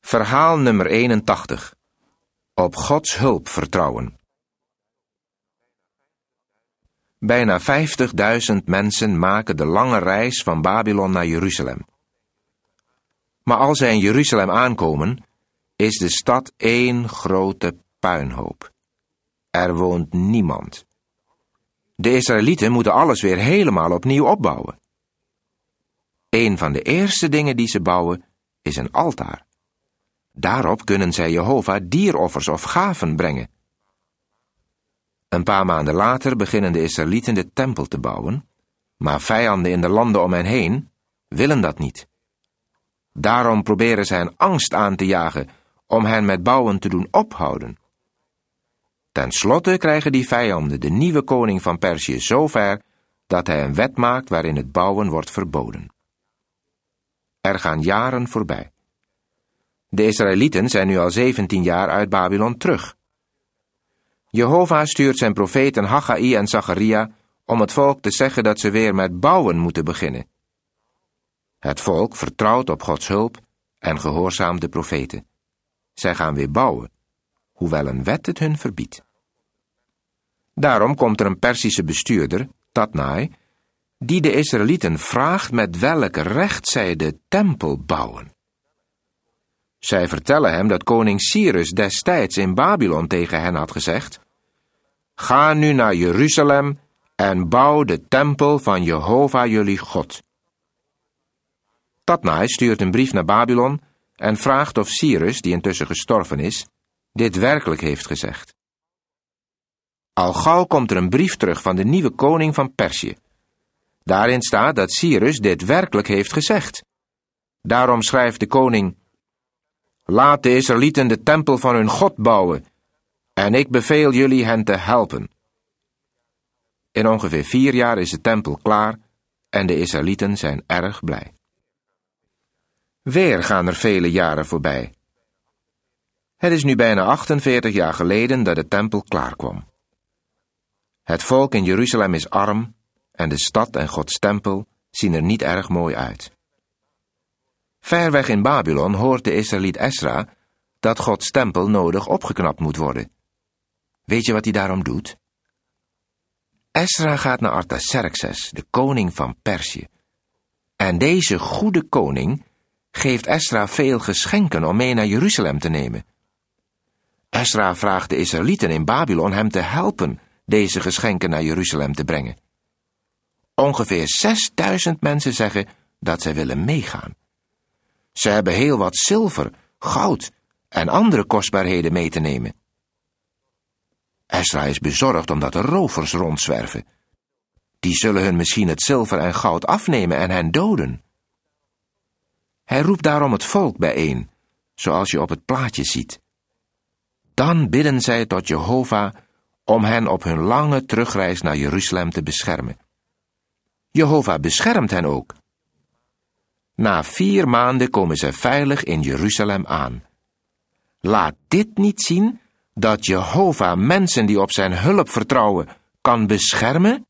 Verhaal nummer 81. Op Gods hulp vertrouwen. Bijna 50.000 mensen maken de lange reis van Babylon naar Jeruzalem. Maar als zij in Jeruzalem aankomen, is de stad één grote puinhoop. Er woont niemand. De Israëlieten moeten alles weer helemaal opnieuw opbouwen. Een van de eerste dingen die ze bouwen, is een altaar. Daarop kunnen zij Jehovah dieroffers of gaven brengen. Een paar maanden later beginnen de Israëlieten de tempel te bouwen, maar vijanden in de landen om hen heen willen dat niet. Daarom proberen zij een angst aan te jagen om hen met bouwen te doen ophouden. Ten slotte krijgen die vijanden de nieuwe koning van Perzië zover dat hij een wet maakt waarin het bouwen wordt verboden. Er gaan jaren voorbij. De Israëlieten zijn nu al 17 jaar uit Babylon terug. Jehovah stuurt zijn profeten Haggai en Zacharia om het volk te zeggen dat ze weer met bouwen moeten beginnen. Het volk vertrouwt op Gods hulp en gehoorzaamt de profeten. Zij gaan weer bouwen, hoewel een wet het hun verbiedt. Daarom komt er een Perzische bestuurder, Tatnai, die de Israëlieten vraagt met welk recht zij de tempel bouwen. Zij vertellen hem dat koning Cyrus destijds in Babylon tegen hen had gezegd: ga nu naar Jeruzalem en bouw de tempel van Jehovah jullie God. Tatnai stuurt een brief naar Babylon en vraagt of Cyrus, die intussen gestorven is, dit werkelijk heeft gezegd. Al gauw komt er een brief terug van de nieuwe koning van Perzië. Daarin staat dat Cyrus dit werkelijk heeft gezegd. Daarom schrijft de koning: laat de Israëlieten de tempel van hun God bouwen, en ik beveel jullie hen te helpen. In ongeveer 4 jaar is de tempel klaar en de Israëlieten zijn erg blij. Weer gaan er vele jaren voorbij. Het is nu bijna 48 jaar geleden dat de tempel klaar kwam. Het volk in Jeruzalem is arm en de stad en Gods tempel zien er niet erg mooi uit. Ver weg in Babylon hoort de Israëliet Esra dat Gods tempel nodig opgeknapt moet worden. Weet je wat hij daarom doet? Esra gaat naar Artaxerxes, de koning van Perzië. En deze goede koning geeft Esra veel geschenken om mee naar Jeruzalem te nemen. Esra vraagt de Israëlieten in Babylon hem te helpen deze geschenken naar Jeruzalem te brengen. Ongeveer 6000 mensen zeggen dat zij willen meegaan. Ze hebben heel wat zilver, goud en andere kostbaarheden mee te nemen. Esra is bezorgd omdat er rovers rondzwerven. Die zullen hun misschien het zilver en goud afnemen en hen doden. Hij roept daarom het volk bijeen, zoals je op het plaatje ziet. Dan bidden zij tot Jehovah om hen op hun lange terugreis naar Jeruzalem te beschermen. Jehovah beschermt hen ook. Na 4 maanden komen ze veilig in Jeruzalem aan. Laat dit niet zien dat Jehovah mensen die op zijn hulp vertrouwen kan beschermen?